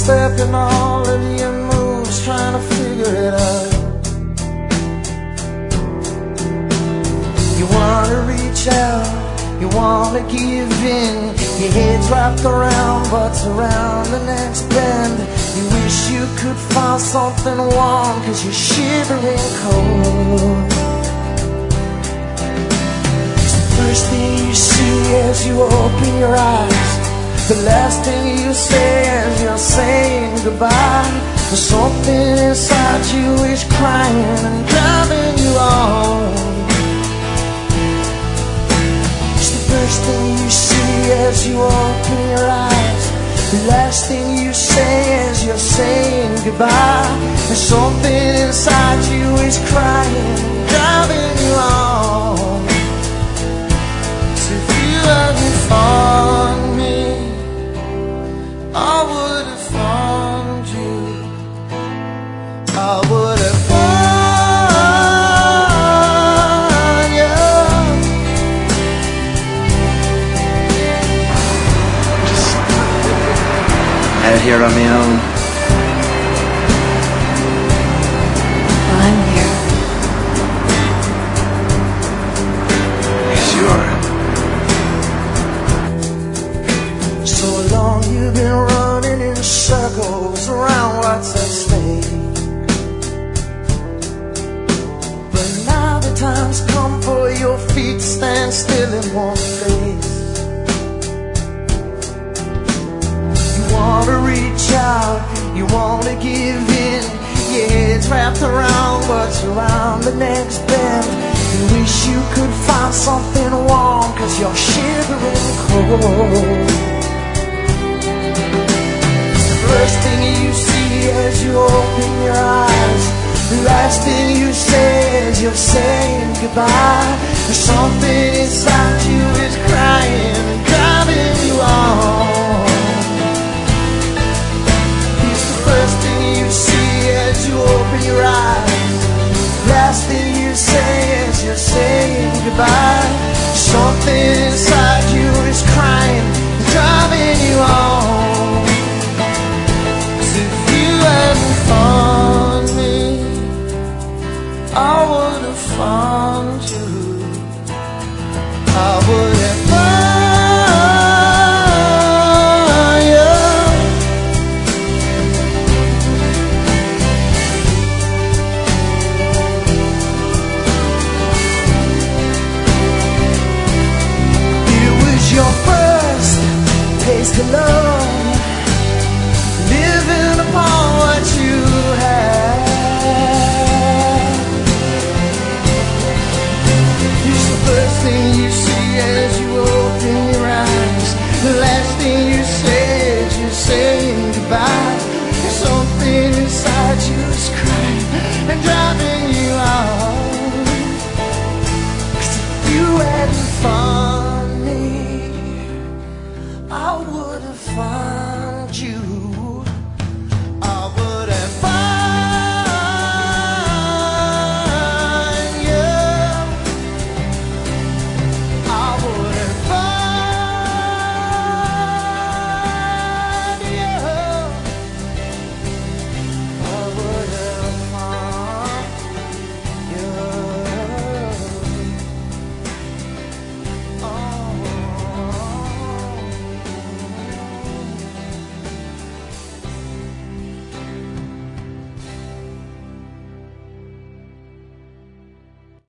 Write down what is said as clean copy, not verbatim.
sidestepping all of your moves, trying to figure it out. You wanna reach out, you wanna give in, your head's wrapped around what's around the next bend. You wish you could find something warm, cause you're shivering cold. It's the first thing you see as you open your eyes, the last thing you say as you're saying goodbye. There's something inside you is crying and driving you on. First thing you see as you open your eyes, the last thing you say as you're saying goodbye. And something inside you is crying, driving you on. So if you hadn't found me, I would have found you. I would have here on my own. I'm here. Yes, you are. So long you've been running in circles around what's at stake, but now the time's come for your feet to stand still in one place. You wanna reach out, you wanna give in, your head's wrapped around what's around the next bend. You wish you could find something warm, cause you're shivering cold. The first thing you see as you open your eyes, the last thing you say as you're saying goodbye. There's something inside you